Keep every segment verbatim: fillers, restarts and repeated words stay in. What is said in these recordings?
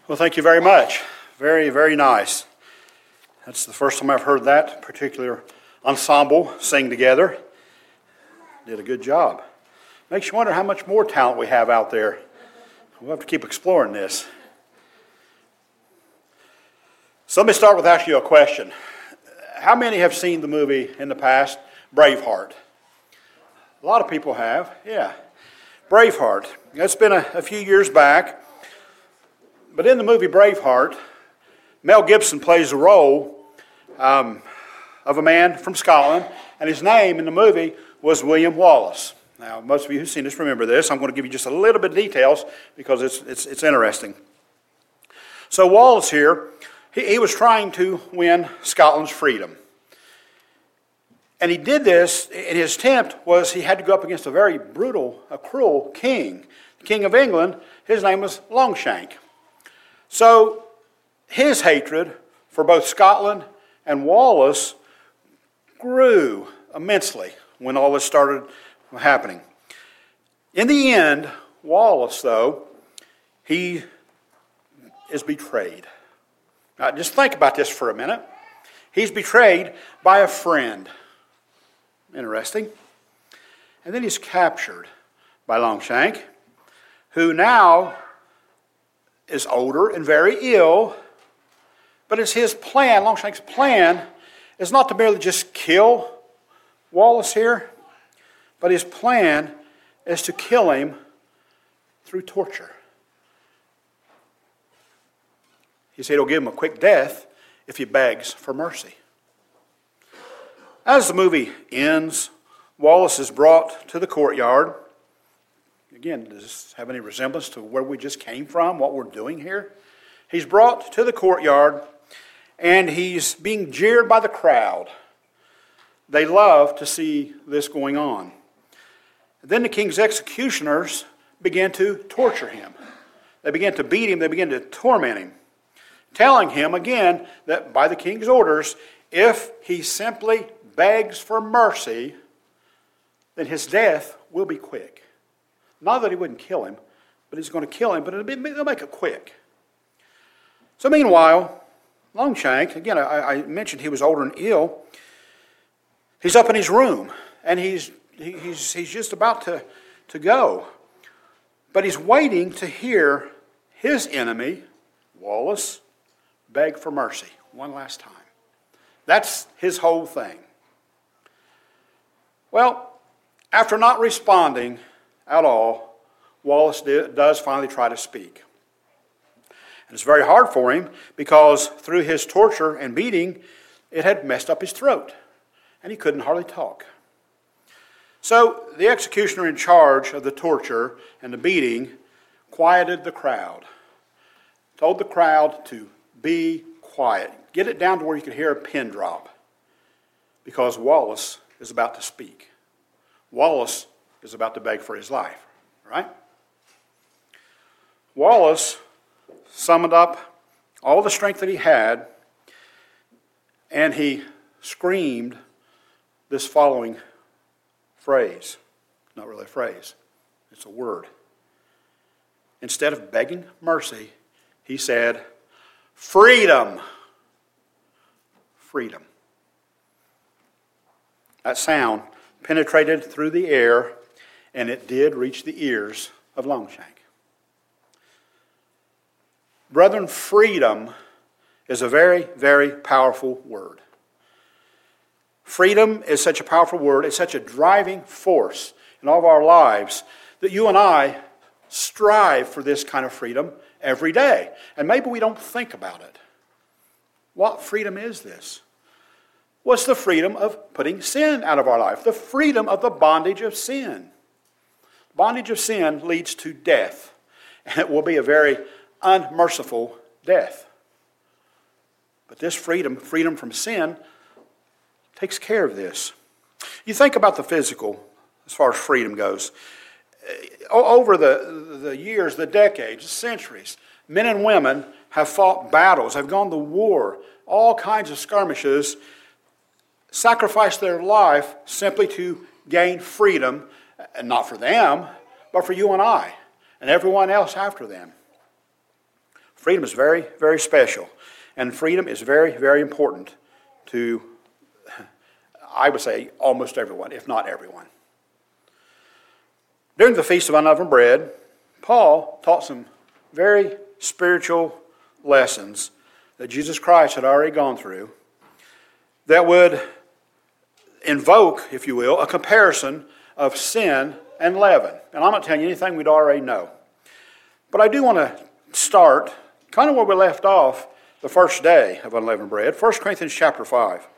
Well, thank you very much. Very, very nice. That's the first time I've heard that particular ensemble sing together. Did a good job. Makes you wonder how much more talent we have out there. We'll have to keep exploring this. So let me start with asking you a question. How many have seen the movie in the past, Braveheart? A lot of people have, yeah. Braveheart. It's been a, a few years back. But in the movie Braveheart, Mel Gibson plays the role um, of a man from Scotland, and his name in the movie was William Wallace. Now, most of you who've seen this remember this. I'm going to give you just a little bit of details because it's it's, it's interesting. So Wallace here, he, he was trying to win Scotland's freedom. And he did this, and his attempt was he had to go up against a very brutal, a cruel king. The King of England, his name was Longshank. So his hatred for both Scotland and Wallace grew immensely when all this started happening. In the end, Wallace, though, he is betrayed. Now, just think about this for a minute. He's betrayed by a friend. Interesting. And then he's captured by Longshank, who now is older and very ill, but it's his plan, Longshank's plan, is not to merely just kill Wallace here, but his plan is to kill him through torture. He said he'll give him a quick death if he begs for mercy. As the movie ends, Wallace is brought to the courtyard. Again, does this have any resemblance to where we just came from, what we're doing here? He's brought to the courtyard, and he's being jeered by the crowd. They love to see this going on. Then the king's executioners began to torture him. They began to beat him. They began to torment him, telling him again that by the king's orders, if he simply begs for mercy, then his death will be quick. Not that he wouldn't kill him, but he's going to kill him, but it'll, be, it'll make it quick. So meanwhile, Longshank, again, I, I mentioned he was older and ill. He's up in his room, and he's he, he's he's just about to, to go. But he's waiting to hear his enemy, Wallace, beg for mercy one last time. That's his whole thing. Well, after not responding at all, Wallace does finally try to speak. And it's very hard for him because through his torture and beating, it had messed up his throat, and he couldn't hardly talk. So the executioner in charge of the torture and the beating quieted the crowd, told the crowd to be quiet, get it down to where you could hear a pin drop, because Wallace is about to speak. Wallace is about to beg for his life, right? Wallace summoned up all the strength that he had, and he screamed this following phrase. Not really a phrase, it's a word. Instead of begging mercy, he said, "Freedom! Freedom." That sound penetrated through the air, and it did reach the ears of Longshank. Brethren, freedom is a very, very powerful word. Freedom is such a powerful word, it's such a driving force in all of our lives that you and I strive for this kind of freedom every day. And maybe we don't think about it. What freedom is this? Well, it's the freedom of putting sin out of our life, the freedom of the bondage of sin. Bondage of sin leads to death, and it will be a very unmerciful death. But this freedom, freedom from sin, takes care of this. You think about the physical as far as freedom goes. Over the, the years, the decades, the centuries, men and women have fought battles, have gone to war, all kinds of skirmishes, sacrificed their life simply to gain freedom, and not for them, but for you and I, and everyone else after them. Freedom is very, very special. And freedom is very, very important to, I would say, almost everyone, if not everyone. During the Feast of Unleavened Bread, Paul taught some very spiritual lessons that Jesus Christ had already gone through that would invoke, if you will, a comparison of sin and leaven. And I'm not telling you anything we'd already know. But I do want to start kind of where we left off the first day of Unleavened Bread, First Corinthians chapter five.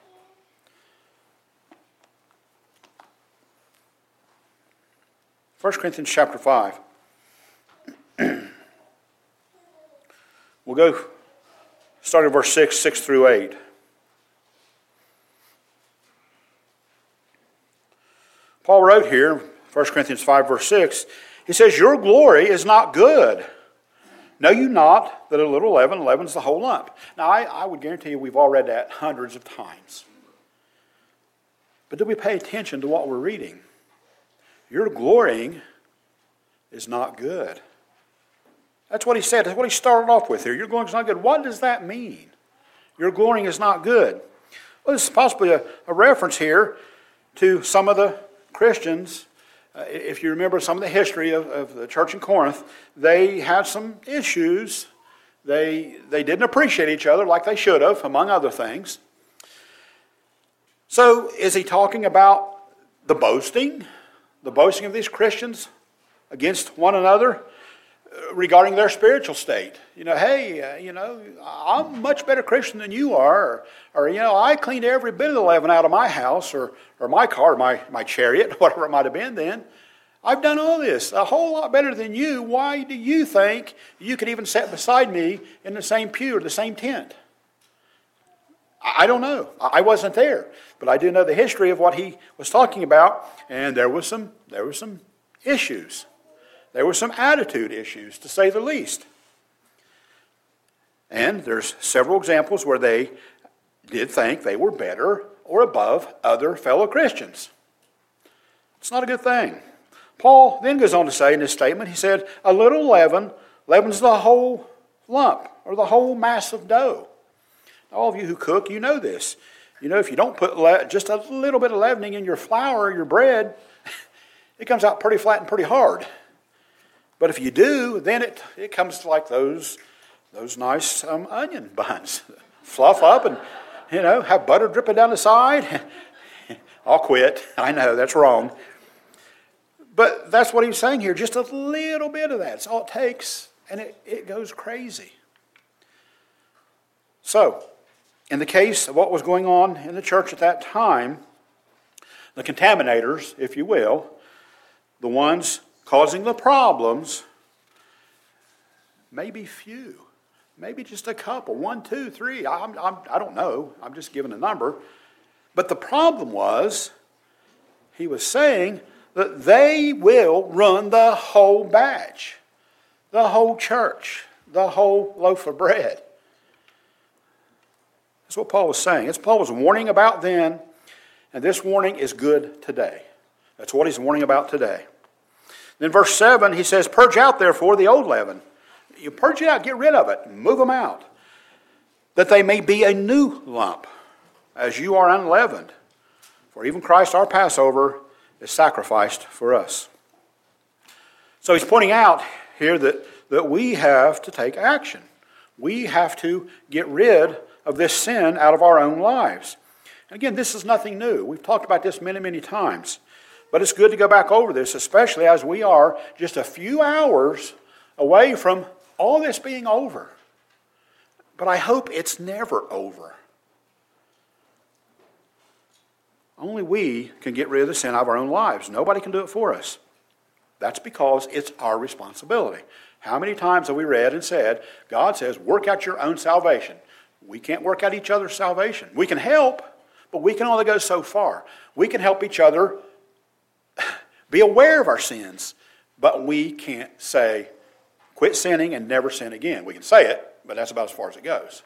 First Corinthians chapter five. We'll go starting at verse six, six through eight. Paul wrote here, First Corinthians five, verse six, he says, "Your glory is not good. Know you not that a little leaven leavens the whole lump?" Now, I, I would guarantee you we've all read that hundreds of times. But do we pay attention to what we're reading? Your glorying is not good. That's what he said. That's what he started off with here. Your glorying is not good. What does that mean? Your glorying is not good. Well, this is possibly a, a reference here to some of the Christians. Uh, if you remember some of the history of, of the church in Corinth, they had some issues. They, they didn't appreciate each other like they should have, among other things. So is he talking about the boasting? The boasting of these Christians against one another regarding their spiritual state? You know, hey, uh, you know, I'm a much better Christian than you are. Or, or, you know, I cleaned every bit of the leaven out of my house or, or my car, my, my chariot, whatever it might have been then. I've done all this a whole lot better than you. Why do you think you could even sit beside me in the same pew or the same tent? I don't know. I wasn't there. But I do know the history of what he was talking about. And there was some, there were some issues. There were some attitude issues, to say the least. And there's several examples where they did think they were better or above other fellow Christians. It's not a good thing. Paul then goes on to say in his statement, he said, a little leaven leavens the whole lump or the whole mass of dough. All of you who cook, you know this. You know, if you don't put le- just a little bit of leavening in your flour or your bread, it comes out pretty flat and pretty hard. But if you do, then it, it comes like those, those nice um, onion buns. Fluff up and, you know, have butter dripping down the side. I'll quit. I know, that's wrong. But that's what he was saying here. Just a little bit of that. It's all it takes. And it, it goes crazy. So, in the case of what was going on in the church at that time, the contaminators, if you will, the ones causing the problems, maybe few, maybe just a couple, one, two, three, I'm, I'm, I don't know, I'm just giving a number. But the problem was, he was saying that they will run the whole batch, the whole church, the whole loaf of bread. That's what Paul was saying. That's what Paul was warning about then, and this warning is good today. That's what he's warning about today. Then verse seven, he says, purge out therefore the old leaven. You purge it out, get rid of it, move them out, that they may be a new lump, as you are unleavened. For even Christ our Passover is sacrificed for us. So he's pointing out here that, that we have to take action. We have to get rid of this sin out of our own lives. And again, this is nothing new. We've talked about this many, many times. But it's good to go back over this, especially as we are just a few hours away from all this being over. But I hope it's never over. Only we can get rid of the sin out of our own lives. Nobody can do it for us. That's because it's our responsibility. How many times have we read and said, God says, work out your own salvation. We can't work out each other's salvation. We can help, but we can only go so far. We can help each other be aware of our sins, but we can't say, quit sinning and never sin again. We can say it, but that's about as far as it goes.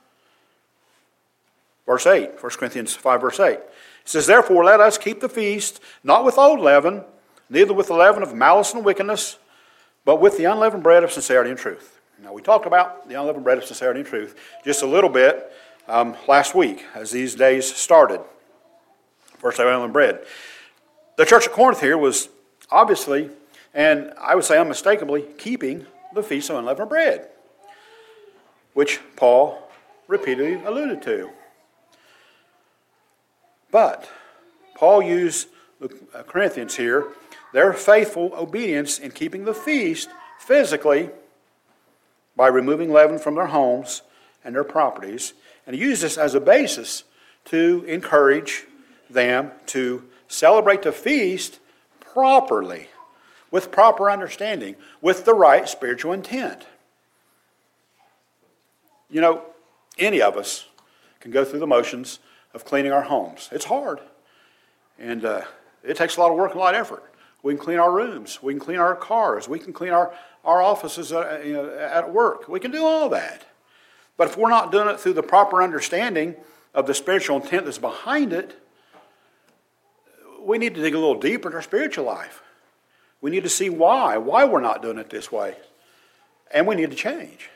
Verse eight, First Corinthians five, verse eight. It says, therefore let us keep the feast, not with old leaven, neither with the leaven of malice and wickedness, but with the unleavened bread of sincerity and truth. Now, we talked about the unleavened bread of sincerity and truth just a little bit um, last week as these days started. First day of unleavened bread. The church at Corinth here was obviously, and I would say unmistakably, keeping the Feast of Unleavened Bread, which Paul repeatedly alluded to. But Paul used the Corinthians here, their faithful obedience in keeping the feast physically by removing leaven from their homes and their properties. And he used this as a basis to encourage them to celebrate the feast properly, with proper understanding, with the right spiritual intent. You know, any of us can go through the motions of cleaning our homes. It's hard. And uh, it takes a lot of work and a lot of effort. We can clean our rooms. We can clean our cars. We can clean our, our offices uh, you know, at work. We can do all that. But if we're not doing it through the proper understanding of the spiritual intent that's behind it, we need to dig a little deeper in our spiritual life. We need to see why, why we're not doing it this way. And we need to change.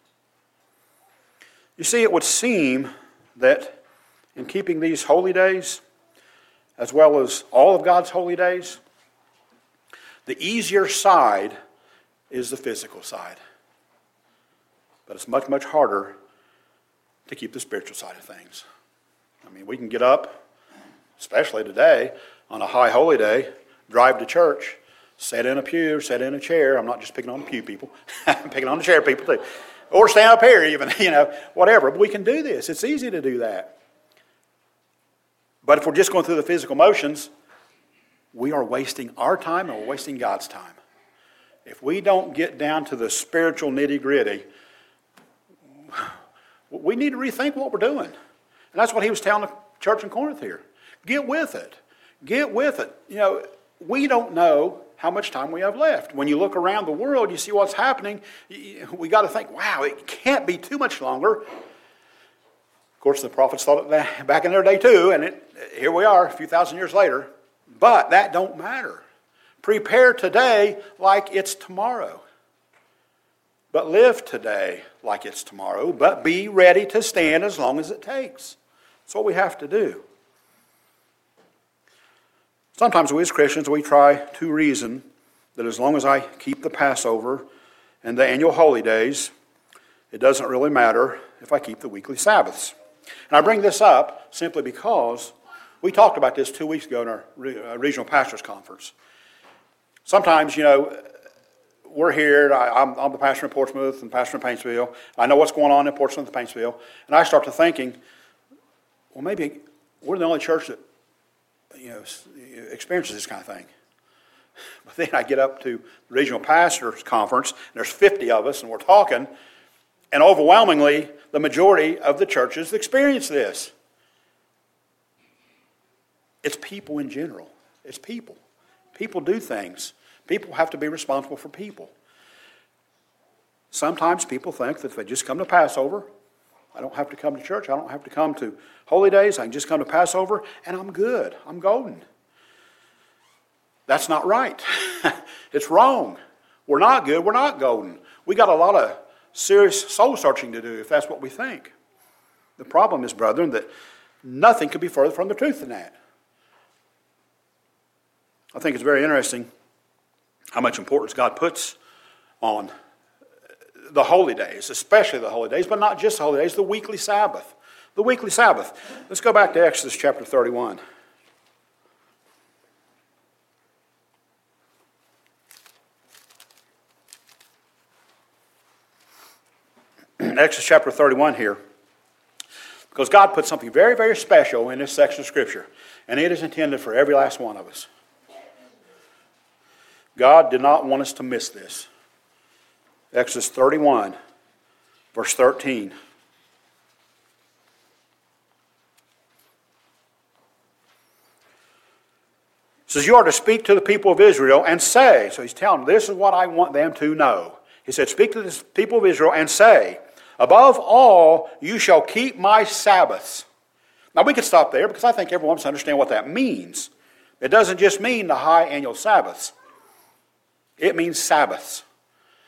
You see, it would seem that in keeping these holy days, as well as all of God's holy days, the easier side is the physical side. But it's much, much harder to keep the spiritual side of things. I mean, we can get up, especially today, on a high holy day, drive to church, sit in a pew, sit in a chair. I'm not just picking on the pew people. I'm picking on the chair people too. Or stand up here even, you know, whatever. But we can do this. It's easy to do that. But if we're just going through the physical motions, we are wasting our time and we're wasting God's time. If we don't get down to the spiritual nitty-gritty, we need to rethink what we're doing. And that's what he was telling the church in Corinth here. Get with it. Get with it. You know, we don't know how much time we have left. When you look around the world, you see what's happening. We got to think, wow, it can't be too much longer. Of course, the prophets thought it back in their day too, and it, here we are a few thousand years later. But that don't matter. Prepare today like it's tomorrow. But live today like it's tomorrow. But be ready to stand as long as it takes. That's what we have to do. Sometimes we as Christians, we try to reason that as long as I keep the Passover and the annual holy days, it doesn't really matter if I keep the weekly Sabbaths. And I bring this up simply because we talked about this two weeks ago in our regional pastors conference. Sometimes, you know, we're here, I, I'm, I'm the pastor in Portsmouth and pastor in Paintsville. I know what's going on in Portsmouth and Paintsville. And I start to thinking, well, maybe we're the only church that, you know, experiences this kind of thing. But then I get up to the regional pastors conference, and there's fifty of us, and we're talking, and overwhelmingly, the majority of the churches experience this. It's people in general. It's people. People do things. People have to be responsible for people. Sometimes people think that if they just come to Passover, I don't have to come to church, I don't have to come to holy days, I can just come to Passover, and I'm good. I'm golden. That's not right. It's wrong. We're not good. We're not golden. We got a lot of serious soul searching to do if that's what we think. The problem is, brethren, that nothing could be further from the truth than that. I think it's very interesting how much importance God puts on the holy days, especially the holy days, but not just the holy days, the weekly Sabbath. The weekly Sabbath. Let's go back to Exodus chapter thirty-one. Exodus chapter thirty-one here. Because God put something very, very special in this section of Scripture. And it is intended for every last one of us. God did not want us to miss this. Exodus thirty-one, verse thirteen. It says, you are to speak to the people of Israel and say, so he's telling them, this is what I want them to know. He said, speak to the people of Israel and say, above all, you shall keep my Sabbaths. Now we could stop there because I think everyone wants to understand what that means. It doesn't just mean the high annual Sabbaths. It means Sabbaths.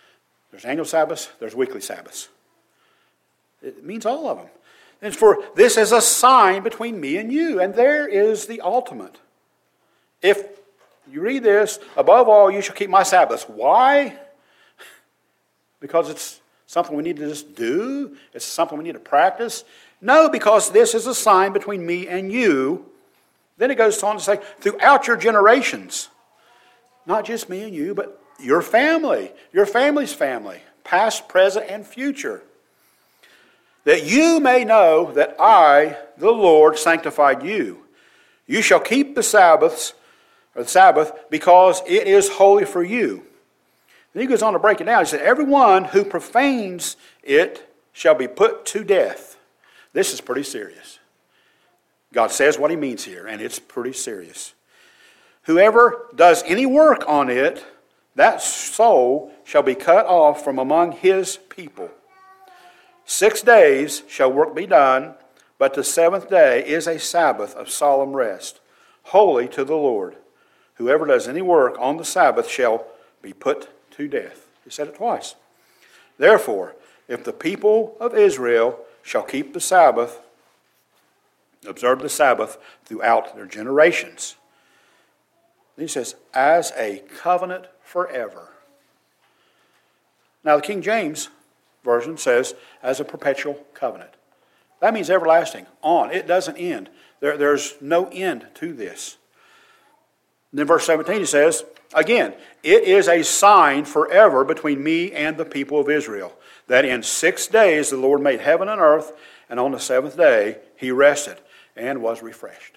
There's annual Sabbaths, there's weekly Sabbaths. It means all of them. And for this is a sign between me and you. And there is the ultimate. If you read this, above all, you shall keep my Sabbaths. Why? Because it's something we need to just do? It's something we need to practice? No, because this is a sign between me and you. Then it goes on to say, throughout your generations. Not just me and you, but your family, your family's family, past, present, and future. That you may know that I, the Lord, sanctified you. You shall keep the Sabbaths, or the Sabbath, because it is holy for you. Then he goes on to break it down. He said, everyone who profanes it shall be put to death. This is pretty serious. God says what he means here, and it's pretty serious. Whoever does any work on it, that soul shall be cut off from among his people. Six days shall work be done, but the seventh day is a Sabbath of solemn rest, holy to the Lord. Whoever does any work on the Sabbath shall be put to death. He said it twice. Therefore, if the people of Israel shall keep the Sabbath, observe the Sabbath throughout their generations. He says, as a covenant forever. Now the King James Version says, as a perpetual covenant. That means everlasting, on. It doesn't end. There, there's no end to this. And then verse seventeen he says, again, it is a sign forever between me and the people of Israel, that in six days the Lord made heaven and earth, and on the seventh day he rested and was refreshed.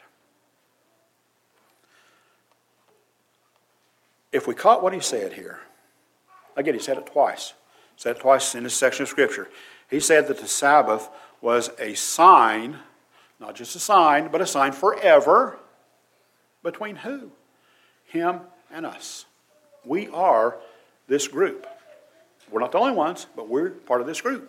If we caught what he said here, again, he said it twice. He said it twice in this section of Scripture. He said that the Sabbath was a sign, not just a sign, but a sign forever. Between who? Him and us. We are this group. We're not the only ones, but we're part of this group.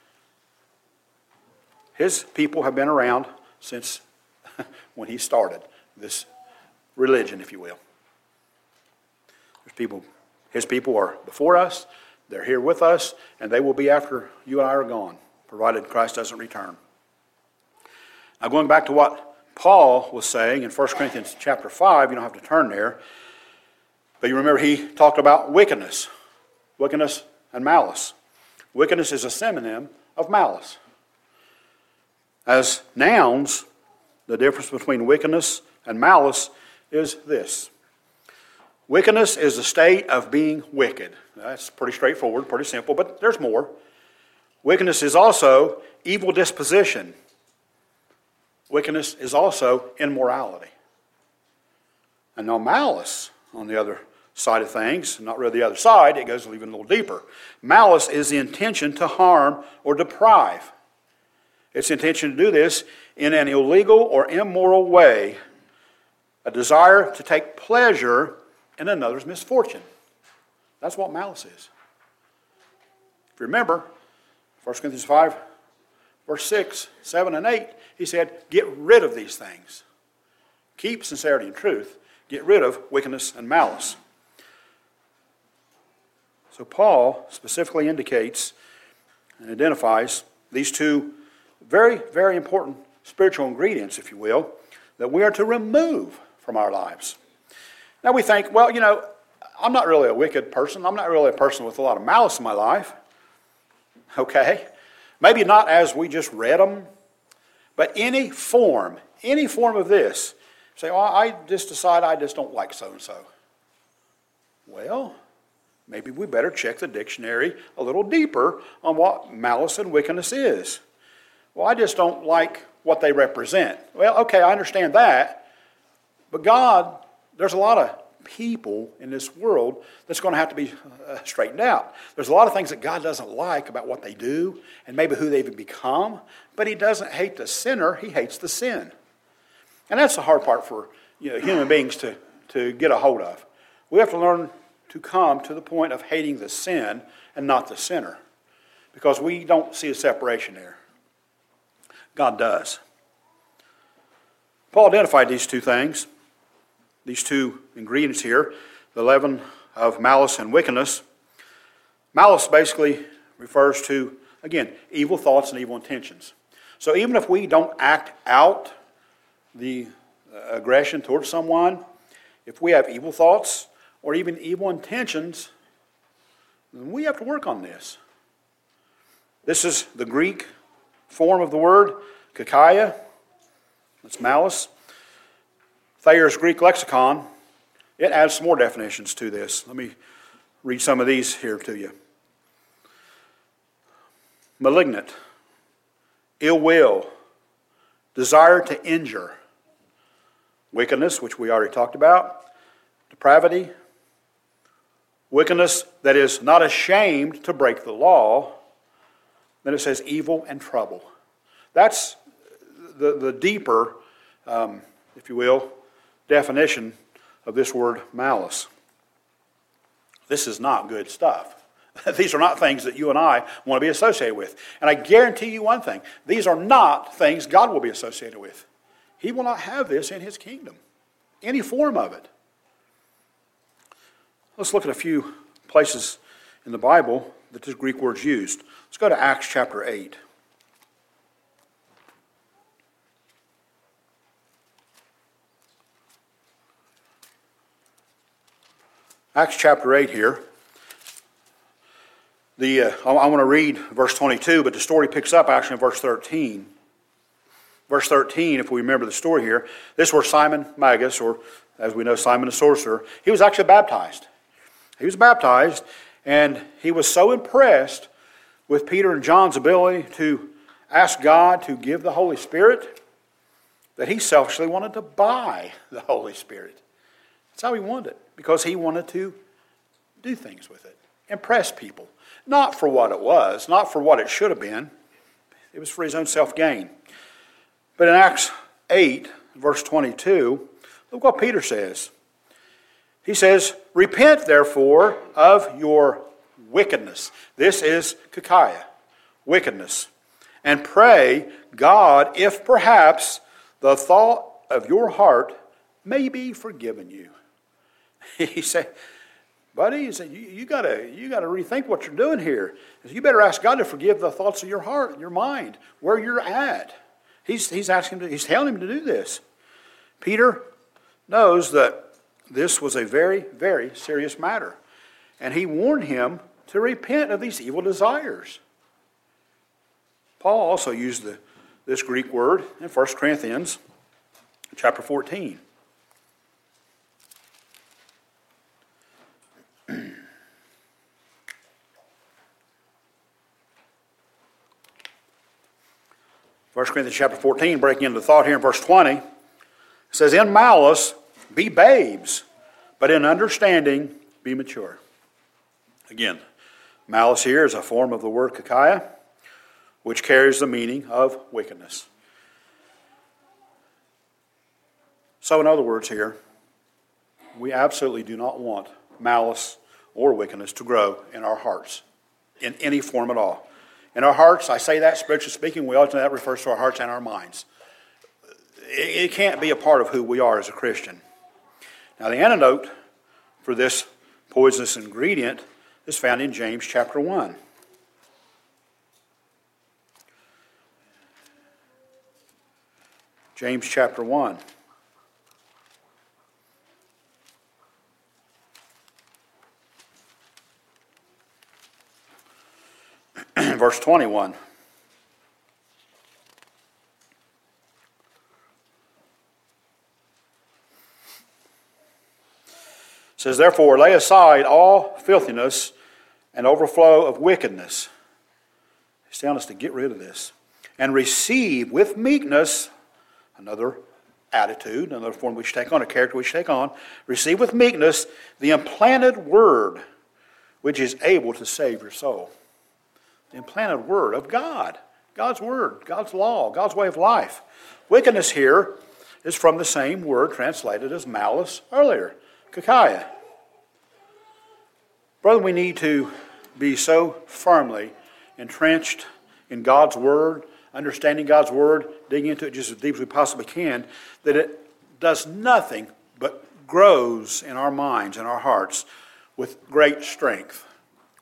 His people have been around since when he started this religion, if you will. There's people, his people are before us, they're here with us, and they will be after you and I are gone, provided Christ doesn't return. Now going back to what Paul was saying in First Corinthians chapter five, you don't have to turn there, but you remember he talked about wickedness, wickedness and malice. Wickedness is a synonym of malice. As nouns, the difference between wickedness and malice is this. Wickedness is the state of being wicked. That's pretty straightforward, pretty simple, but there's more. Wickedness is also evil disposition. Wickedness is also immorality. And now malice, on the other side of things, not really the other side, it goes even a little deeper. Malice is the intention to harm or deprive. It's the intention to do this in an illegal or immoral way, a desire to take pleasure in another's misfortune. That's what malice is. If you remember, First Corinthians five, verse six, seven, and eight, he said, get rid of these things. Keep sincerity and truth. Get rid of wickedness and malice. So Paul specifically indicates and identifies these two very, very important spiritual ingredients, if you will, that we are to remove from our lives. Now we think, well, you know, I'm not really a wicked person. I'm not really a person with a lot of malice in my life. Okay? Maybe not as we just read them, but any form, any form of this. Say, well, I just decide I just don't like so-and-so. Well, maybe we better check the dictionary a little deeper on what malice and wickedness is. Well, I just don't like what they represent. Well, okay, I understand that. But God, there's a lot of people in this world that's going to have to be uh, straightened out. There's a lot of things that God doesn't like about what they do and maybe who they've become, but he doesn't hate the sinner, he hates the sin. And that's the hard part for you know, human beings to, to get a hold of. We have to learn to come to the point of hating the sin and not the sinner, because we don't see a separation there. God does. Paul identified these two things, these two ingredients here, the leaven of malice and wickedness. Malice basically refers to, again, evil thoughts and evil intentions. So even if we don't act out the aggression towards someone, if we have evil thoughts or even evil intentions, then we have to work on this. This is the Greek form of the word, kakaya. That's malice. Thayer's Greek lexicon, it adds some more definitions to this. Let me read some of these here to you. Malignant, ill will, desire to injure, wickedness, which we already talked about, depravity, wickedness that is not ashamed to break the law. Then it says evil and trouble. That's the, the deeper, um, if you will, definition of this word malice. This is not good stuff. These are not things that you and I want to be associated with. And I guarantee you one thing, these are not things God will be associated with. He will not have this in His kingdom, any form of it. Let's look at a few places in the Bible that this Greek word is used. Let's go to Acts chapter eight. Acts chapter eight here. The uh, I, I want to read verse twenty-two, but the story picks up actually in verse thirteen. Verse thirteen, if we remember the story here, this is where Simon Magus, or as we know, Simon the sorcerer, he was actually baptized. He was baptized, and he was so impressed with Peter and John's ability to ask God to give the Holy Spirit that he selfishly wanted to buy the Holy Spirit. That's how he wanted it, because he wanted to do things with it, impress people. Not for what it was, not for what it should have been. It was for his own self-gain. But in Acts eight, verse twenty-two, look what Peter says. He says, repent, therefore, of your wickedness. This is kakaya, wickedness. And pray God, if perhaps the thought of your heart may be forgiven you. He said, buddy, he said, you, you gotta you gotta rethink what you're doing here. You better ask God to forgive the thoughts of your heart, your mind, where you're at. He's he's asking to, he's telling him to do this. Peter knows that this was a very, very serious matter. And he warned him to repent of these evil desires. Paul also used the, this Greek word in First Corinthians chapter fourteen. First Corinthians chapter fourteen, breaking into the thought here in verse twenty, it says, in malice be babes, but in understanding be mature. Again, malice here is a form of the word kakaya, which carries the meaning of wickedness. So in other words here, we absolutely do not want malice or wickedness to grow in our hearts in any form at all. In our hearts, I say that spiritually speaking, we ought to, that refers to our hearts and our minds. It, it can't be a part of who we are as a Christian. Now the antidote for this poisonous ingredient is found in James chapter one. James chapter one. Verse twenty-one. It says, therefore, lay aside all filthiness and overflow of wickedness. He's telling us to get rid of this. And receive with meekness, another attitude, another form we should take on, a character we should take on. Receive with meekness the implanted word, which is able to save your soul. The implanted word of God. God's word, God's law, God's way of life. Wickedness here is from the same word translated as malice earlier, kakaya. Brother, we need to be so firmly entrenched in God's word, understanding God's word, digging into it just as deep as we possibly can, that it does nothing but grows in our minds and our hearts with great strength,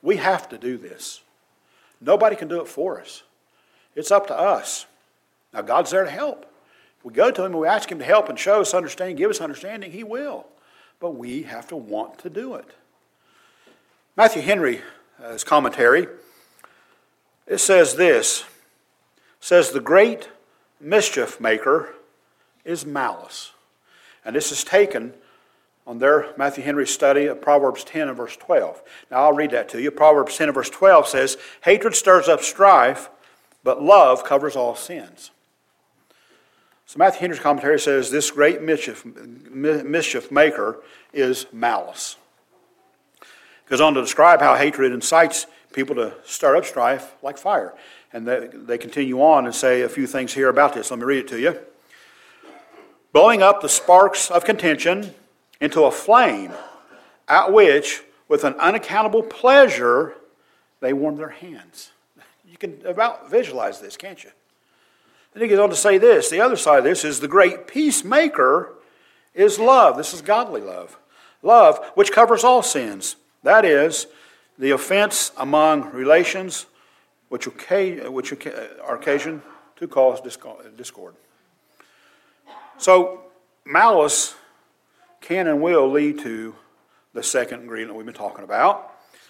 We have to do this. Nobody can do it for us. It's up to us. Now, God's there to help. If we go to Him and we ask Him to help and show us understanding, give us understanding, He will. But we have to want to do it. Matthew Henry, uh, his commentary, it says this. It says, the great mischief maker is malice. And this is taken on their Matthew Henry study of Proverbs ten and verse twelve. Now I'll read that to you. Proverbs ten and verse twelve says, hatred stirs up strife, but love covers all sins. So Matthew Henry's commentary says this great mischief, mischief maker is malice. It goes on to describe how hatred incites people to stir up strife like fire. And they, they continue on and say a few things here about this. Let me read it to you. Blowing up the sparks of contention into a flame, at which, with an unaccountable pleasure, they warm their hands. You can about visualize this, can't you? Then he goes on to say this. The other side of this is the great peacemaker is love. This is godly love. Love, which covers all sins. That is, the offense among relations which, which are occasion to cause discord. So, malice can and will lead to the second ingredient we've been talking about.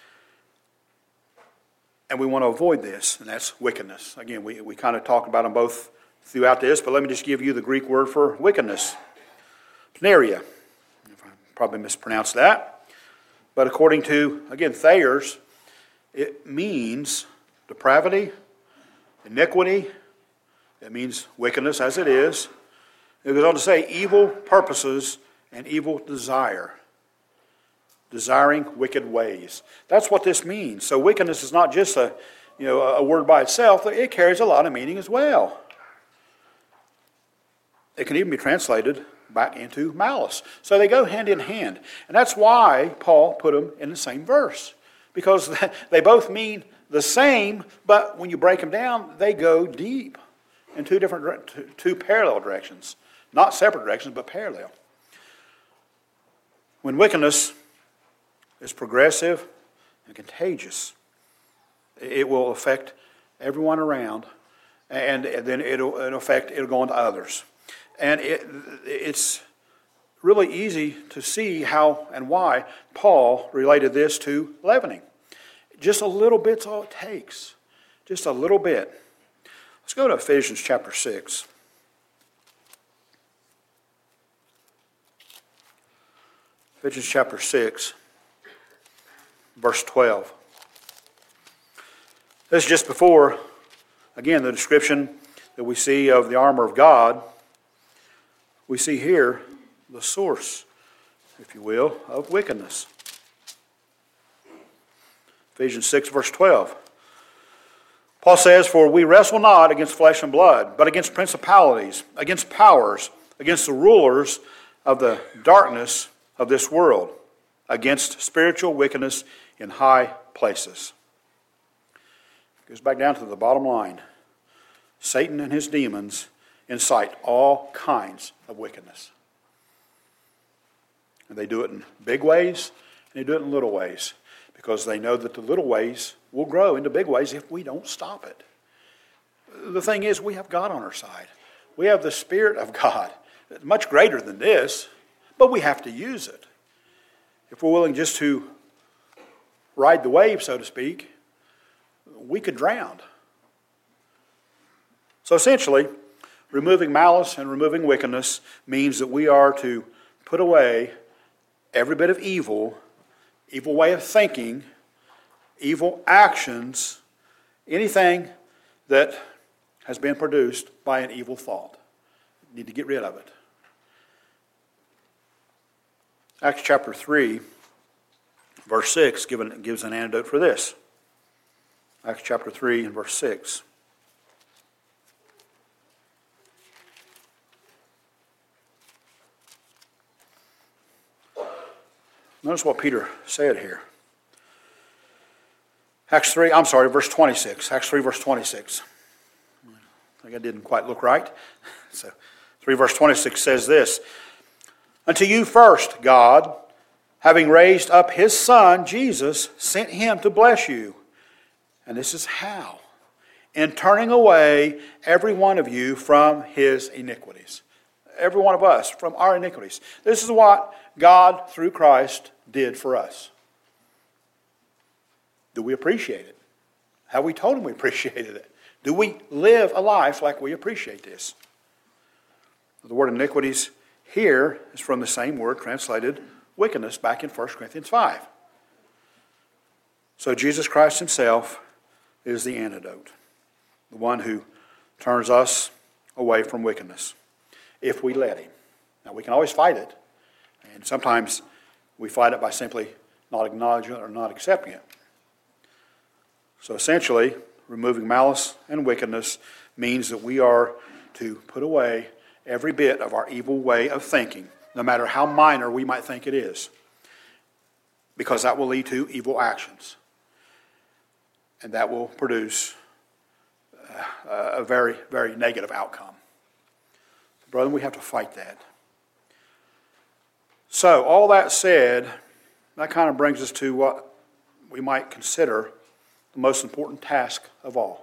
And we want to avoid this, and that's wickedness. Again, we, we kind of talked about them both throughout this, but let me just give you the Greek word for wickedness. Pneria. I probably mispronounced that. But according to, again, Thayer's, it means depravity, iniquity. It means wickedness as it is. It goes on to say evil purposes and evil desire. Desiring wicked ways. That's what this means. So wickedness is not just a, you know, a word by itself. It carries a lot of meaning as well. It can even be translated back into malice. So they go hand in hand. And that's why Paul put them in the same verse. Because they both mean the same, but when you break them down, they go deep in two different, two parallel directions. Not separate directions, but parallel. When wickedness is progressive and contagious, it will affect everyone around, and then it'll, it'll affect, it'll go on to others. And it, it's really easy to see how and why Paul related this to leavening. Just a little bit's all it takes. Just a little bit. Let's go to Ephesians chapter six. Ephesians chapter six, verse twelve. This is just before, again, the description that we see of the armor of God. We see here the source, if you will, of wickedness. Ephesians six, verse twelve. Paul says, for we wrestle not against flesh and blood, but against principalities, against powers, against the rulers of the darkness of this world, against spiritual wickedness in high places. It goes back down to the bottom line. Satan and his demons incite all kinds of wickedness. And they do it in big ways, and they do it in little ways, because they know that the little ways will grow into big ways if we don't stop it. The thing is, we have God on our side. We have the Spirit of God, much greater than this, but we have to use it. If we're willing just to ride the wave, so to speak, we could drown. So essentially, removing malice and removing wickedness means that we are to put away every bit of evil, evil way of thinking, evil actions, anything that has been produced by an evil thought. You need to get rid of it. Acts chapter three, verse six given, gives an antidote for this. Acts chapter three and verse six. Notice what Peter said here. Acts three, I'm sorry, verse twenty-six. Acts three, verse twenty-six. I think I didn't quite look right. So, three verse twenty-six says this. Unto you first, God, having raised up his Son, Jesus, sent him to bless you. And this is how. In turning away every one of you from his iniquities. Every one of us from our iniquities. This is what God, through Christ, did for us. Do we appreciate it? Have we told him we appreciated it? Do we live a life like we appreciate this? The word iniquities here is from the same word translated wickedness back in First Corinthians five. So Jesus Christ himself is the antidote. The one who turns us away from wickedness, if we let him. Now, we can always fight it, and sometimes we fight it by simply not acknowledging it or not accepting it. So essentially, removing malice and wickedness means that we are to put away every bit of our evil way of thinking, no matter how minor we might think it is, because that will lead to evil actions, and that will produce a very, very negative outcome. Brother, we have to fight that. So, all that said, that kind of brings us to what we might consider the most important task of all.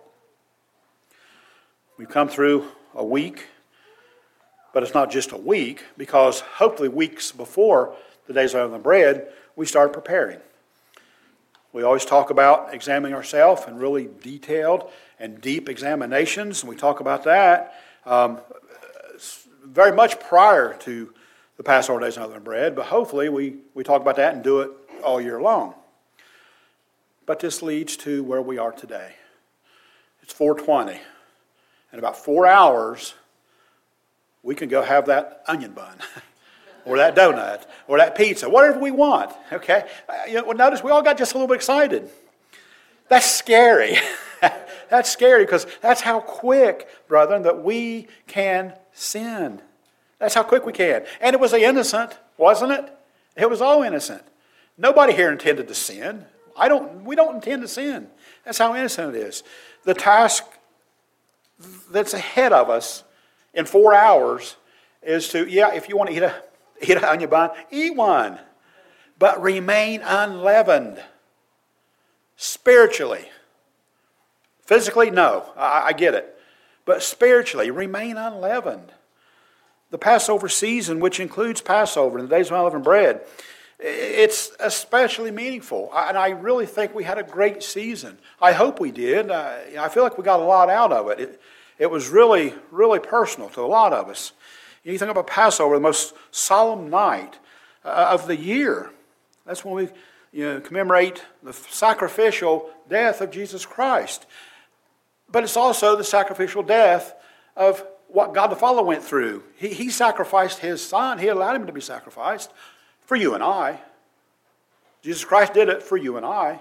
We've come through a week, but it's not just a week, because hopefully weeks before the days of unleavened bread, we start preparing. We always talk about examining ourselves and really detailed and deep examinations, and we talk about that um, very much prior to the Passover days of unleavened bread, but hopefully we, we talk about that and do it all year long. But this leads to where we are today. It's four twenty. In about four hours, we can go have that onion bun, or that donut, or that pizza, whatever we want. Okay? You know, notice we all got just a little bit excited. That's scary. That's scary because that's how quick, brethren, that we can sin. That's how quick we can. And it was innocent, wasn't it? It was all innocent. Nobody here intended to sin. I don't. We don't intend to sin. That's how innocent it is. The task that's ahead of us in four hours is to, yeah, if you want to eat a eat an onion bun, eat one, but remain unleavened. Spiritually. Physically, no, I, I get it. But spiritually, remain unleavened. The Passover season, which includes Passover and the days of unleavened bread, it's especially meaningful. And I really think we had a great season. I hope we did. I feel like we got a lot out of it. It, it was really, really personal to a lot of us. You think about Passover, the most solemn night of the year. That's when we you know, commemorate the sacrificial death of Jesus Christ. But it's also the sacrificial death of what God the Father went through. He, he sacrificed His Son. He allowed Him to be sacrificed for you and I. Jesus Christ did it for you and I.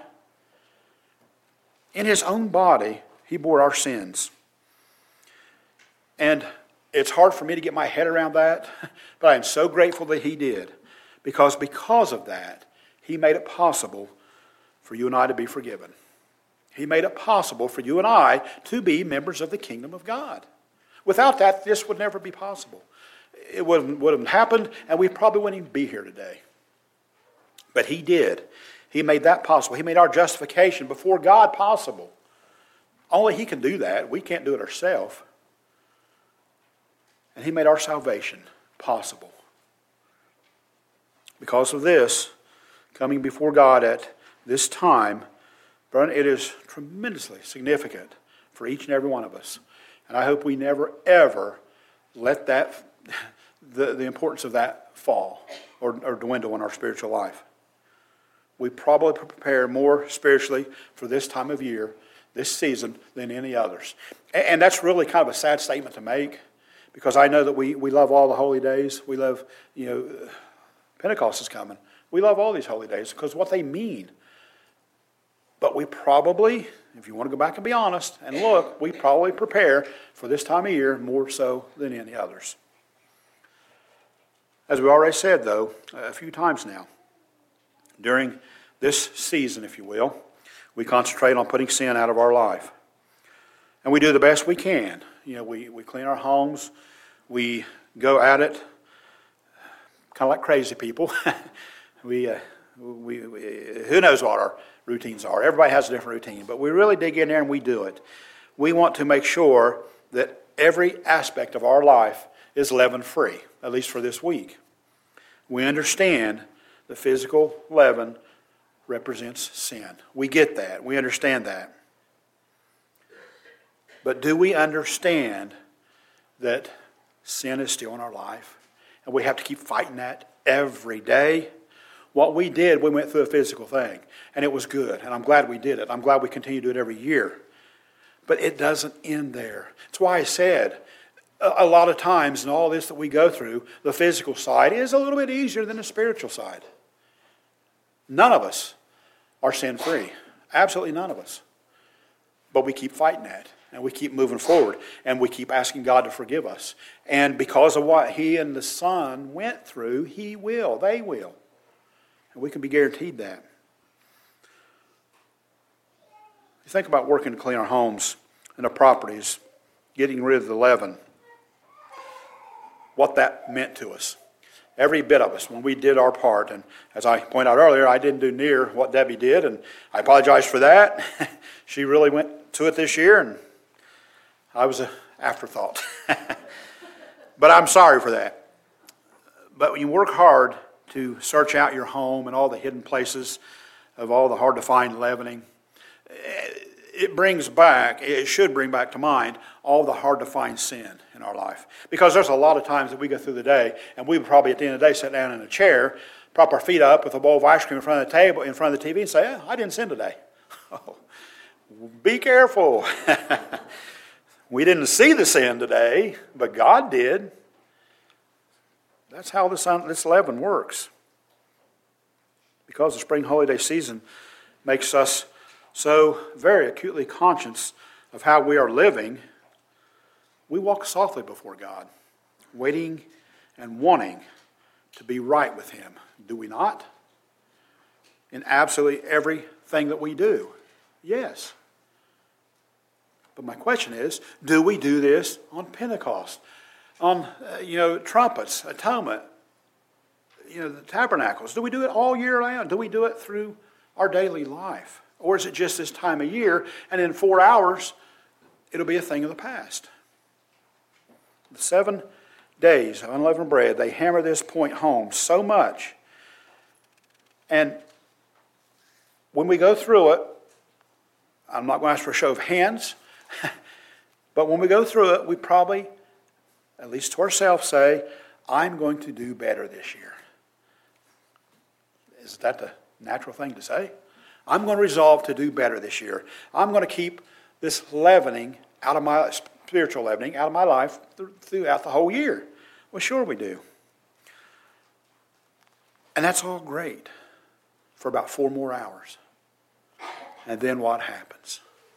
In His own body, He bore our sins. And it's hard for me to get my head around that, but I am so grateful that He did. Because because of that, He made it possible for you and I to be forgiven. He made it possible for you and I to be members of the kingdom of God. Without that, this would never be possible. It wouldn't, wouldn't have happened, and we probably wouldn't even be here today. But He did. He made that possible. He made our justification before God possible. Only He can do that. We can't do it ourselves. And He made our salvation possible. Because of this, coming before God at this time, brother, it is tremendously significant for each and every one of us. And I hope we never, ever let that, the, the importance of that fall or, or dwindle in our spiritual life. We probably prepare more spiritually for this time of year, this season, than any others. And, and that's really kind of a sad statement to make, because I know that we, we love all the holy days. We love, you know, Pentecost is coming. We love all these holy days because what they mean. But we probably, if you want to go back and be honest and look, we probably prepare for this time of year more so than any others. As we already said, though, a few times now, during this season, if you will, we concentrate on putting sin out of our life. And we do the best we can. You know, we, we clean our homes. We go at it kind of like crazy people. we uh, We, we, who knows what our routines are? Everybody has a different routine, but we really dig in there and we do it. We want to make sure that every aspect of our life is leaven-free, at least for this week. We understand the physical leaven represents sin. We get that. We understand that. But do we understand that sin is still in our life? And we have to keep fighting that every day? What we did, we went through a physical thing. And it was good. And I'm glad we did it. I'm glad we continue to do it every year. But it doesn't end there. That's why I said, a lot of times in all this that we go through, the physical side is a little bit easier than the spiritual side. None of us are sin-free. Absolutely none of us. But we keep fighting that. And we keep moving forward. And we keep asking God to forgive us. And because of what He and the Son went through, He will. They will. And we can be guaranteed that. You think about working to clean our homes and our properties, getting rid of the leaven. What that meant to us. Every bit of us, when we did our part. And as I pointed out earlier, I didn't do near what Debbie did. And I apologize for that. She really went to it this year. And I was an afterthought. But I'm sorry for that. But when you work hard to search out your home and all the hidden places of all the hard-to-find leavening, it brings back, it should bring back to mind all the hard-to-find sin in our life. Because there's a lot of times that we go through the day, and we would probably at the end of the day sit down in a chair, prop our feet up with a bowl of ice cream in front of the table, in front of the T V, and say, oh, I didn't sin today. Oh, be careful. We didn't see the sin today, but God did. That's how this, this leaven works. Because the spring holiday season makes us so very acutely conscious of how we are living, we walk softly before God, waiting and wanting to be right with Him. Do we not? In absolutely everything that we do. Yes. But my question is, do we do this on Pentecost? On, uh, you know, trumpets, atonement, you know, the tabernacles? Do we do it all year round? Do we do it through our daily life? Or is it just this time of year, and in four hours, it'll be a thing of the past? The seven days of unleavened bread, they hammer this point home so much. And when we go through it, I'm not going to ask for a show of hands, but when we go through it, we probably, at least to ourselves, say, I'm going to do better this year. Is that the natural thing to say? I'm going to resolve to do better this year. I'm going to keep this leavening out of my, spiritual leavening, out of my life throughout the whole year. Well, sure we do. And that's all great for about four more hours. And then what happens?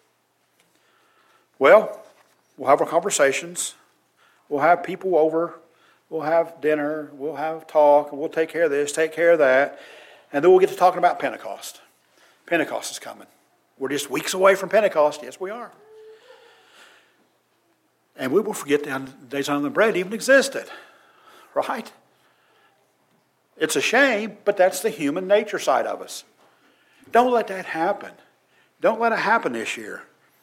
Well, we'll have our conversations. We'll have people over. We'll have dinner. We'll have talk. We'll take care of this, take care of that. And then we'll get to talking about Pentecost. Pentecost is coming. We're just weeks away from Pentecost. Yes, we are. And we will forget the days on the bread even existed. Right? It's a shame, but that's the human nature side of us. Don't let that happen. Don't let it happen this year.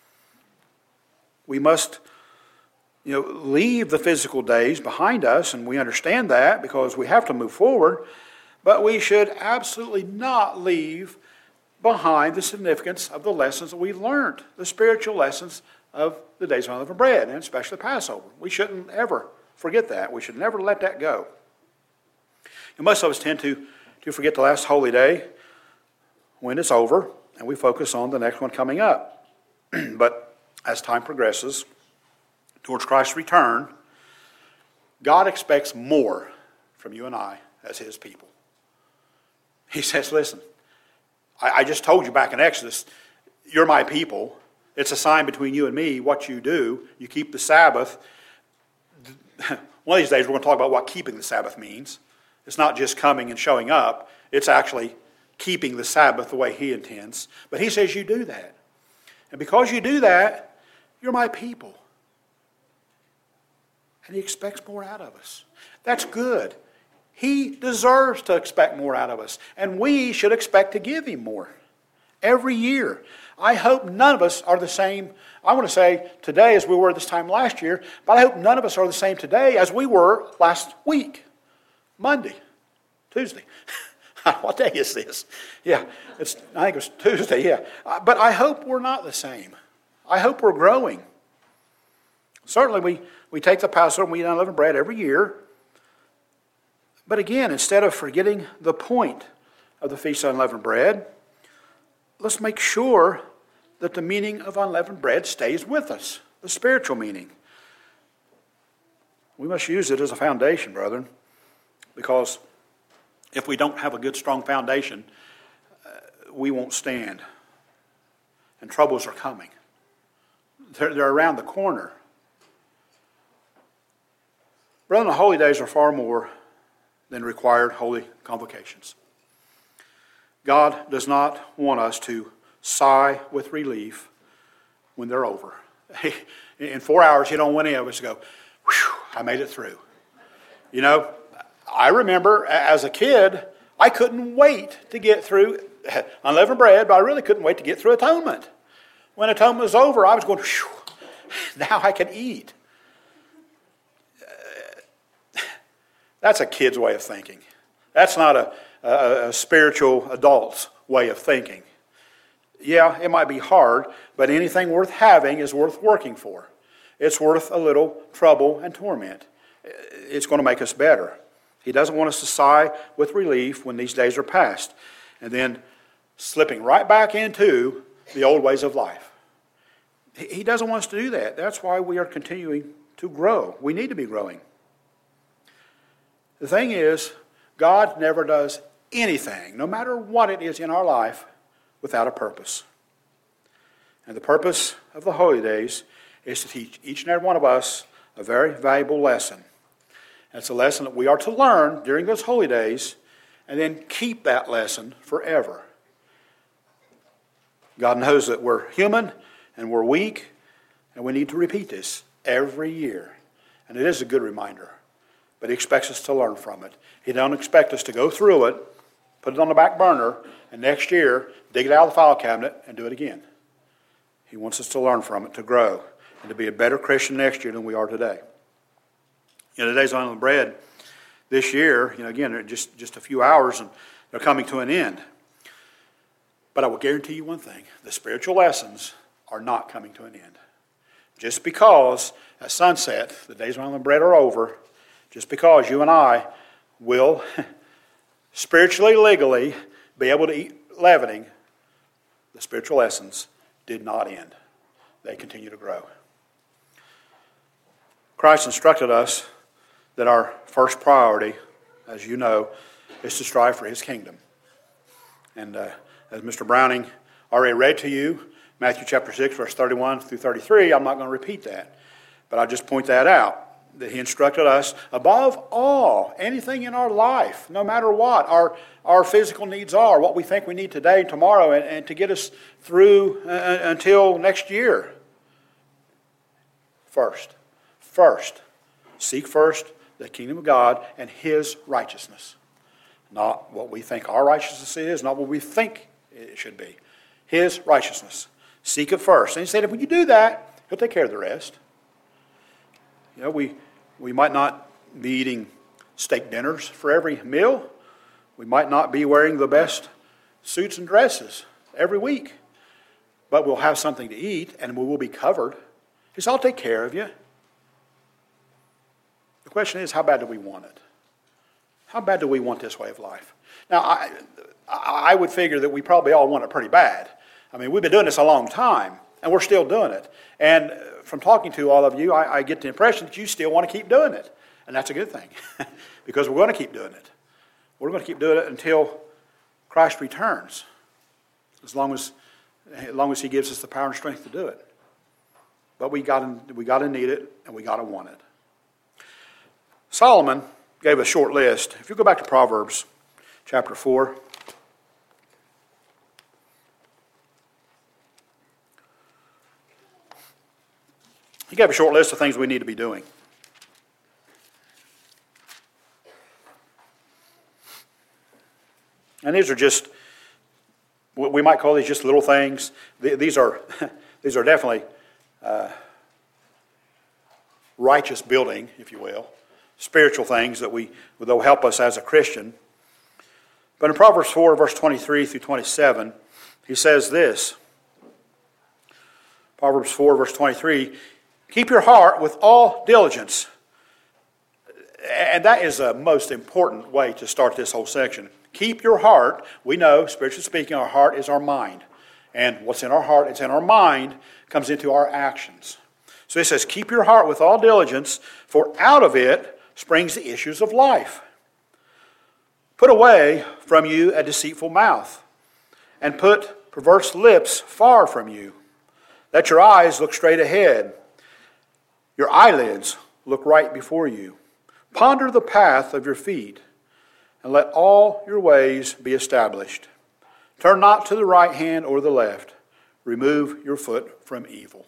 We must, you know, leave the physical days behind us, and we understand that because we have to move forward. But we should absolutely not leave behind the significance of the lessons that we've learned, the spiritual lessons of the days of unleavened bread, and especially Passover. We shouldn't ever forget that. We should never let that go. And most of us tend to, to forget the last holy day when it's over, and we focus on the next one coming up. But as time progresses towards Christ's return, God expects more from you and I as His people. He says, listen, I, I just told you back in Exodus, you're my people. It's a sign between you and me, what you do. You keep the Sabbath. One of these days we're going to talk about what keeping the Sabbath means. It's not just coming and showing up. It's actually keeping the Sabbath the way He intends. But He says you do that. And because you do that, you're my people. And He expects more out of us. That's good. He deserves to expect more out of us, and we should expect to give Him more every year. I hope none of us are the same, I want to say today as we were this time last year, but I hope none of us are the same today as we were last week, Monday, Tuesday. What day is this? Yeah, it's, I think it was Tuesday, yeah. Uh, But I hope we're not the same. I hope we're growing. Certainly we, we take the Passover and we eat unleavened bread every year. But again, instead of forgetting the point of the Feast of Unleavened Bread, let's make sure that the meaning of unleavened bread stays with us, the spiritual meaning. We must use it as a foundation, brethren, because if we don't have a good, strong foundation, uh, we won't stand. And troubles are coming. They're, they're around the corner. Brethren, the holy days are far more than required holy convocations. God does not want us to sigh with relief when they're over. In four hours, you don't want any of us to go, whew, I made it through. You know, I remember as a kid, I couldn't wait to get through unleavened bread, but I really couldn't wait to get through atonement. When atonement was over, I was going, whew, now I can eat. That's a kid's way of thinking. That's not a, a, a spiritual adult's way of thinking. Yeah, it might be hard, but anything worth having is worth working for. It's worth a little trouble and torment. It's going to make us better. He doesn't want us to sigh with relief when these days are past, and then slipping right back into the old ways of life. He doesn't want us to do that. That's why we are continuing to grow. We need to be growing. The thing is, God never does anything, no matter what it is in our life, without a purpose. And the purpose of the holy days is to teach each and every one of us a very valuable lesson. And it's a lesson that we are to learn during those holy days and then keep that lesson forever. God knows that we're human and we're weak, and we need to repeat this every year. And it is a good reminder. But He expects us to learn from it. He don't expect us to go through it, put it on the back burner, and next year dig it out of the file cabinet and do it again. He wants us to learn from it, to grow, and to be a better Christian next year than we are today. You know, today's unleavened bread this year, you know, again, they're just, just a few hours and they're coming to an end. But I will guarantee you one thing, the spiritual lessons are not coming to an end. Just because at sunset the days of unleavened bread are over, just because you and I will spiritually, legally be able to eat leavening, the spiritual lessons did not end. They continue to grow. Christ instructed us that our first priority, as you know, is to strive for His kingdom. And uh, as Mister Browning already read to you, Matthew chapter six, verse thirty-one through thirty-three, I'm not going to repeat that. But I'll just point that out, that He instructed us, above all, anything in our life, no matter what our, our physical needs are, what we think we need today and tomorrow, and, and to get us through uh, until next year. First, first, seek first the kingdom of God and His righteousness. Not what we think our righteousness is, not what we think it should be. His righteousness. Seek it first. And He said, if you do that, He'll take care of the rest. You know, we, we might not be eating steak dinners for every meal. We might not be wearing the best suits and dresses every week. But we'll have something to eat and we will be covered. He said, I'll take care of you. The question is, how bad do we want it? How bad do we want this way of life? Now, I, I would figure that we probably all want it pretty bad. I mean, we've been doing this a long time, and we're still doing it. And from talking to all of you, I, I get the impression that you still want to keep doing it. And that's a good thing, because we're going to keep doing it. We're going to keep doing it until Christ returns, as long as, as long as He gives us the power and strength to do it. But we got we got to need it, and we got to want it. Solomon gave a short list. If you go back to Proverbs chapter four, he gave a short list of things we need to be doing. And these are just, we might call these just little things. These are, these are definitely uh, righteous building, if you will, spiritual things that we that will help us as a Christian. But in Proverbs four, verse twenty-three through twenty-seven, he says this. Proverbs four, verse twenty-three, keep your heart with all diligence. And that is a most important way to start this whole section. Keep your heart. We know, spiritually speaking, our heart is our mind. And what's in our heart, it's in our mind, comes into our actions. So he says, keep your heart with all diligence, for out of it springs the issues of life. Put away from you a deceitful mouth, and put perverse lips far from you. Let your eyes look straight ahead, your eyelids look right before you. Ponder the path of your feet, and let all your ways be established. Turn not to the right hand or the left. Remove your foot from evil.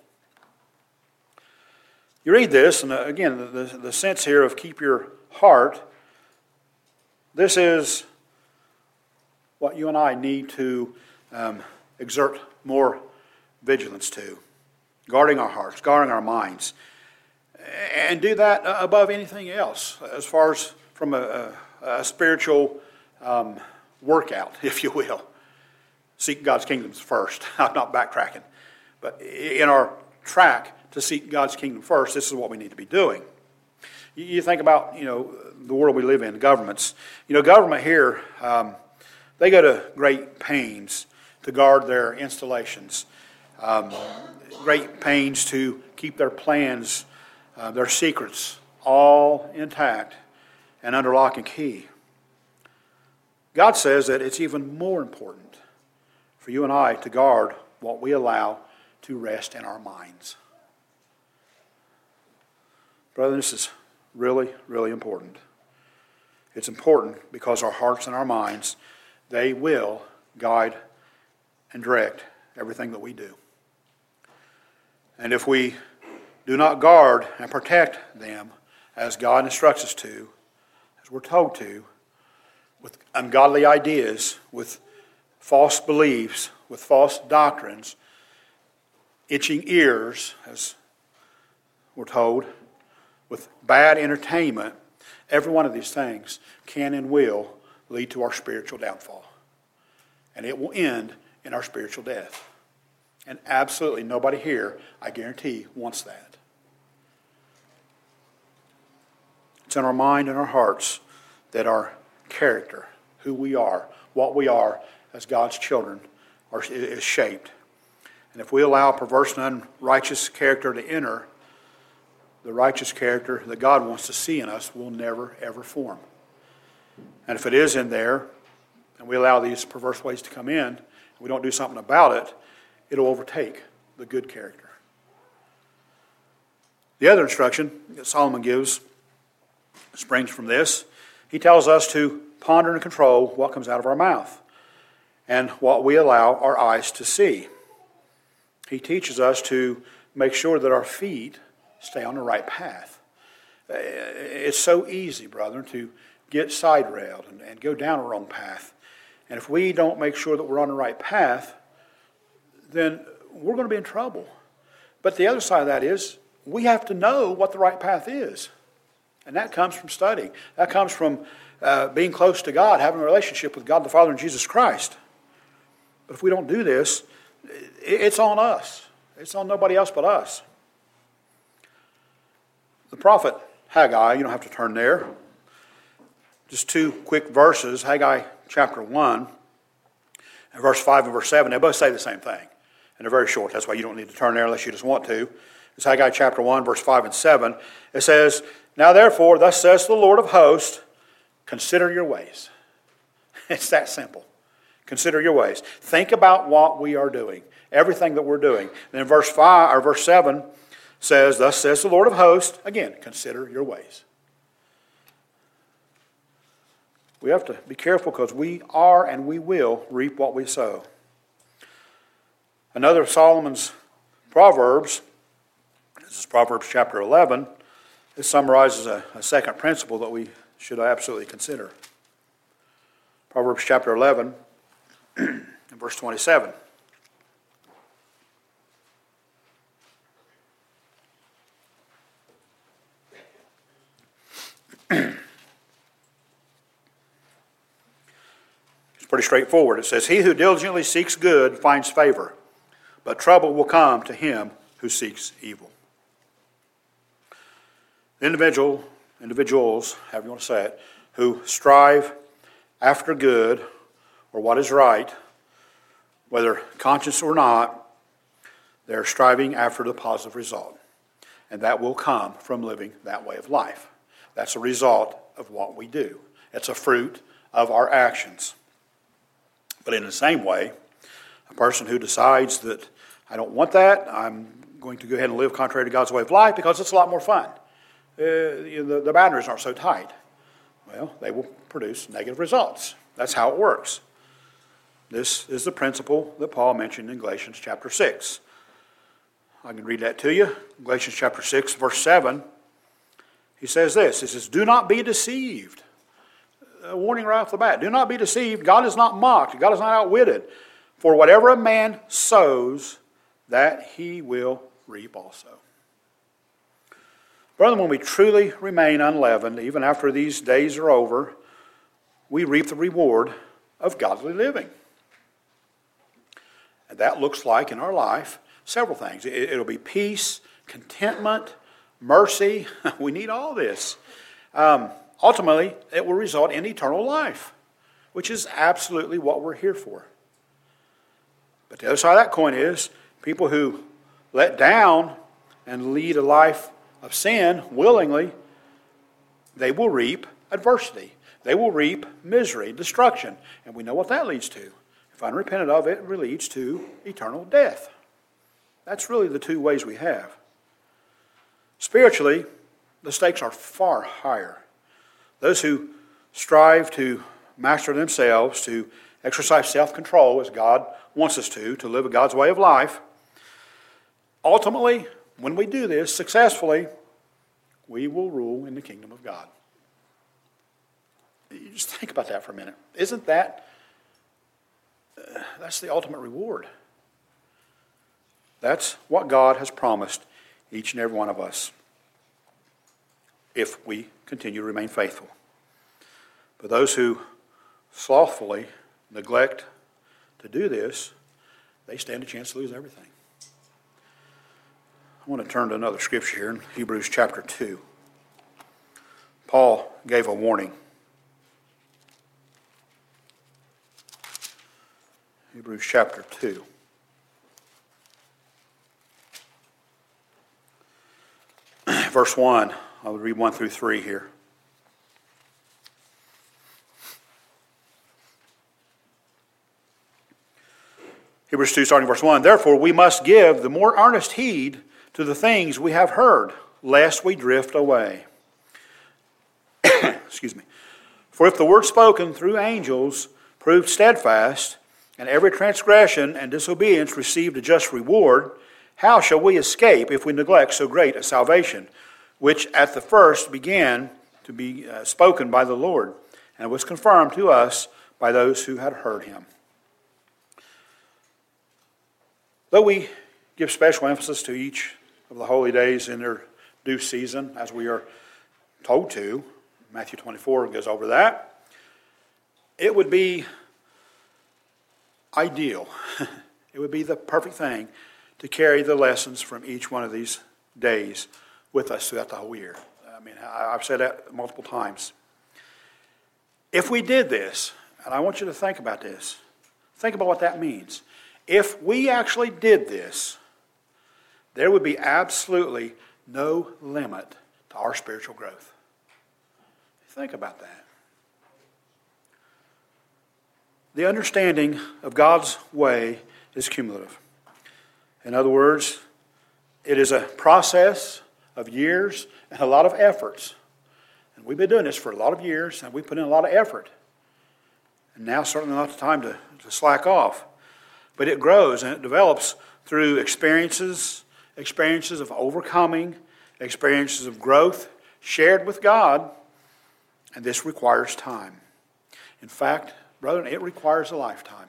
You read this, and again, the, the, the sense here of keep your heart, this is what you and I need to um, exert more vigilance to. Guarding our hearts, guarding our minds. And do that above anything else, as far as from a, a, a spiritual um, workout, if you will. Seek God's kingdom first. I'm not backtracking. But in our track to seek God's kingdom first, this is what we need to be doing. You think about, you know, the world we live in, governments. You know, government here, um, they go to great pains to guard their installations. Um, great pains to keep their plans, uh, their secrets, all intact and under lock and key. God says that it's even more important for you and I to guard what we allow to rest in our minds. Brother, this is really, really important. It's important because our hearts and our minds, they will guide and direct everything that we do. And if we do not guard and protect them as God instructs us to, as we're told to, with ungodly ideas, with false beliefs, with false doctrines, itching ears, as we're told, with bad entertainment, every one of these things can and will lead to our spiritual downfall. And it will end in our spiritual death. And absolutely nobody here, I guarantee, wants that. It's in our mind and our hearts that our character, who we are, what we are as God's children, are, is shaped. And if we allow perverse and unrighteous character to enter, the righteous character that God wants to see in us will never, ever form. And if it is in there, and we allow these perverse ways to come in, and we don't do something about it, it'll overtake the good character. The other instruction that Solomon gives springs from this. He tells us to ponder and control what comes out of our mouth and what we allow our eyes to see. He teaches us to make sure that our feet stay on the right path. It's so easy, brother, to get side-railed and, and go down a wrong path. And if we don't make sure that we're on the right path, then we're going to be in trouble. But the other side of that is we have to know what the right path is. And that comes from studying. That comes from uh, being close to God, having a relationship with God the Father and Jesus Christ. But if we don't do this, it's on us. It's on nobody else but us. The prophet Haggai, you don't have to turn there. Just two quick verses, Haggai chapter one, and verse five and verse seven. They both say the same thing. And they're very short. That's why you don't need to turn there unless you just want to. It's Haggai chapter one, verse five and seven. It says, now therefore, thus says the Lord of hosts, consider your ways. It's that simple. Consider your ways. Think about what we are doing. Everything that we're doing. And then verse five or verse seven says, thus says the Lord of hosts, again, consider your ways. We have to be careful because we are and we will reap what we sow. Another of Solomon's Proverbs, this is Proverbs chapter eleven, it summarizes a, a second principle that we should absolutely consider. Proverbs chapter eleven and verse twenty-seven. It's pretty straightforward. It says, "He who diligently seeks good finds favor, but trouble will come to him who seeks evil." The individual, individuals, however you want to say it, who strive after good or what is right, whether conscious or not, they're striving after the positive result. And that will come from living that way of life. That's a result of what we do. It's a fruit of our actions. But in the same way, a person who decides that I don't want that, I'm going to go ahead and live contrary to God's way of life because it's a lot more fun. Uh, you know, the, the boundaries aren't so tight. Well, they will produce negative results. That's how it works. This is the principle that Paul mentioned in Galatians chapter six. I can read that to you. Galatians chapter six, verse seven. He says this. He says, "Do not be deceived." A warning right off the bat. Do not be deceived. God is not mocked. God is not outwitted. For whatever a man sows, that he will reap also. Brother, when we truly remain unleavened, even after these days are over, we reap the reward of godly living. And that looks like in our life several things. It'll be peace, contentment, mercy. We need all this. Um, ultimately, it will result in eternal life, which is absolutely what we're here for. But the other side of that coin is people who let down and lead a life of sin willingly, they will reap adversity. They will reap misery, destruction. And we know what that leads to. If unrepented of, it leads to eternal death. That's really the two ways we have. Spiritually, the stakes are far higher. Those who strive to master themselves, to exercise self-control as God wants us to, to live God's way of life, ultimately, when we do this successfully, we will rule in the kingdom of God. You just think about that for a minute. Isn't that, uh, that's the ultimate reward. That's what God has promised each and every one of us if we continue to remain faithful. But those who slothfully neglect to do this, they stand a chance to lose everything. I want to turn to another scripture here in Hebrews chapter two. Paul gave a warning. Hebrews chapter two. Verse one. I'll read one through three here. Hebrews two, starting verse one. "Therefore we must give the more earnest heed to the things we have heard, lest we drift away." Excuse me. "For if the word spoken through angels proved steadfast, and every transgression and disobedience received a just reward, how shall we escape if we neglect so great a salvation, which at the first began to be uh, spoken by the Lord, and was confirmed to us by those who had heard him?" Though we give special emphasis to each of the holy days in their due season, as we are told to, Matthew twenty-four goes over that, it would be ideal, it would be the perfect thing to carry the lessons from each one of these days with us throughout the whole year. I mean, I've said that multiple times. If we did this, and I want you to think about this, think about what that means. If we actually did this, there would be absolutely no limit to our spiritual growth. Think about that. The understanding of God's way is cumulative. In other words, it is a process of years and a lot of efforts. And we've been doing this for a lot of years, and we put in a lot of effort. And now certainly not the time to, to slack off. But it grows and it develops through experiences, experiences of overcoming, experiences of growth shared with God, and this requires time. In fact, Brethren, it requires a lifetime.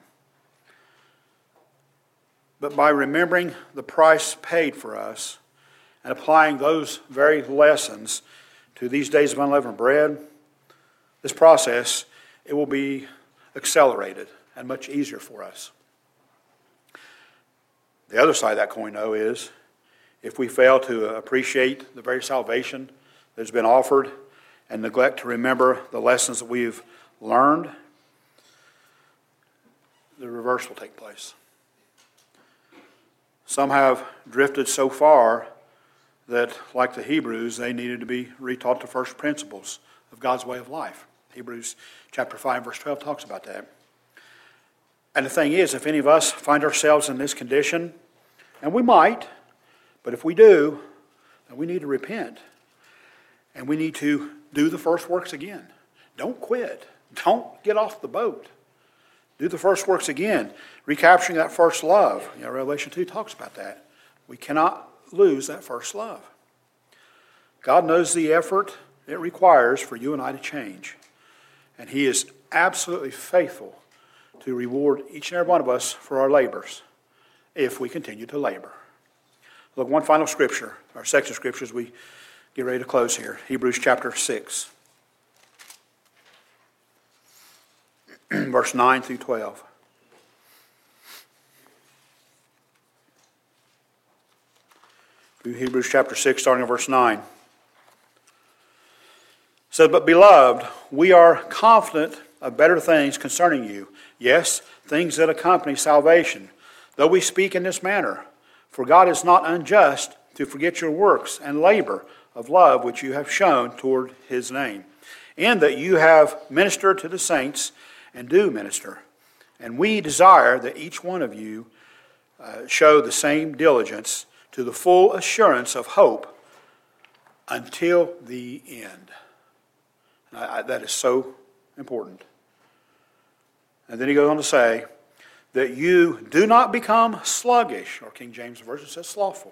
But by remembering the price paid for us and applying those very lessons to these days of unleavened bread, this process, it will be accelerated and much easier for us. The other side of that coin, though, is if we fail to appreciate the very salvation that has been offered and neglect to remember the lessons that we've learned, the reverse will take place. Some have drifted so far that, like the Hebrews, they needed to be retaught the first principles of God's way of life. Hebrews chapter five, verse twelve talks about that. And the thing is, if any of us find ourselves in this condition, and we might, but if we do, then we need to repent. And we need to do the first works again. Don't quit. Don't get off the boat. Do the first works again. Recapturing that first love. You know, Revelation two talks about that. We cannot lose that first love. God knows the effort it requires for you and I to change. And He is absolutely faithful to reward each and every one of us for our labors if we continue to labor. Look, one final scripture, our section of scriptures, we get ready to close here. Hebrews chapter six. Verse nine through twelve. Hebrews chapter six, starting at verse nine. It says, "But beloved, we are confident of better things concerning you. Yes, things that accompany salvation. Though we speak in this manner, for God is not unjust to forget your works and labor of love which you have shown toward His name, and that you have ministered to the saints and do minister. And we desire that each one of you uh, show the same diligence to the full assurance of hope until the end." I, I, that is so important. And then he goes on to say that you do not become sluggish, or King James Version says slothful,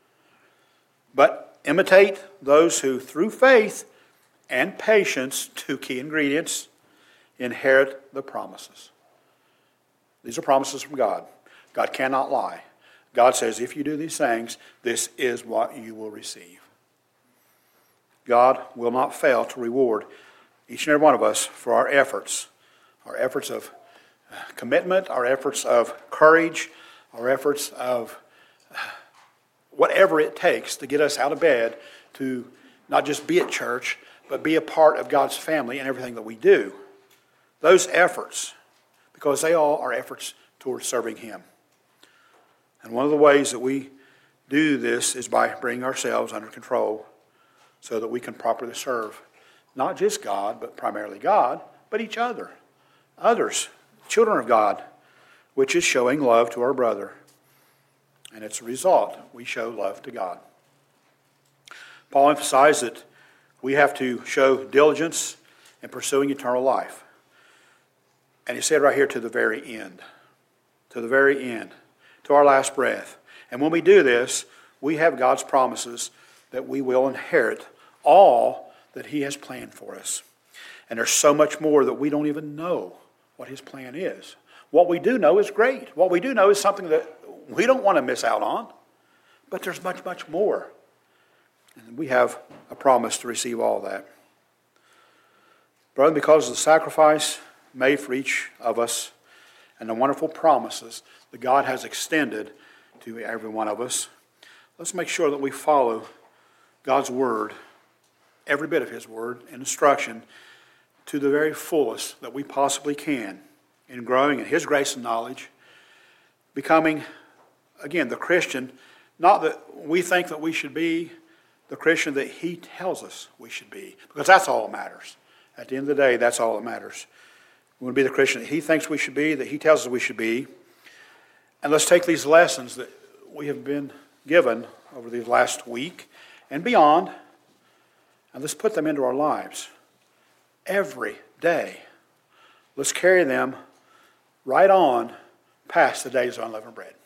but imitate those who through faith and patience, two key ingredients, inherit the promises. These are promises from God. God cannot lie. God says, if you do these things, this is what you will receive. God will not fail to reward each and every one of us for our efforts, our efforts of commitment, our efforts of courage, our efforts of whatever it takes to get us out of bed to not just be at church, but be a part of God's family and everything that we do. Those efforts, because they all are efforts towards serving Him. And one of the ways that we do this is by bringing ourselves under control so that we can properly serve not just God, but primarily God, but each other, others, children of God, which is showing love to our brother. And it's a result. We show love to God. Paul emphasized that we have to show diligence in pursuing eternal life. And he said right here, to the very end. To the very end. To our last breath. And when we do this, we have God's promises that we will inherit all that He has planned for us. And there's so much more that we don't even know what His plan is. What we do know is great. What we do know is something that we don't want to miss out on. But there's much, much more. And we have a promise to receive all that. Brother, because of the sacrifice made for each of us and the wonderful promises that God has extended to every one of us, let's make sure that we follow God's Word, every bit of His Word and instruction, to the very fullest that we possibly can in growing in His grace and knowledge, becoming, again, the Christian, not that we think that we should be, the Christian that He tells us we should be, because that's all that matters. At the end of the day, that's all that matters. We want to be the Christian that He thinks we should be, that He tells us we should be. And let's take these lessons that we have been given over the last week and beyond, and let's put them into our lives every day. Let's carry them right on past the days of unleavened bread.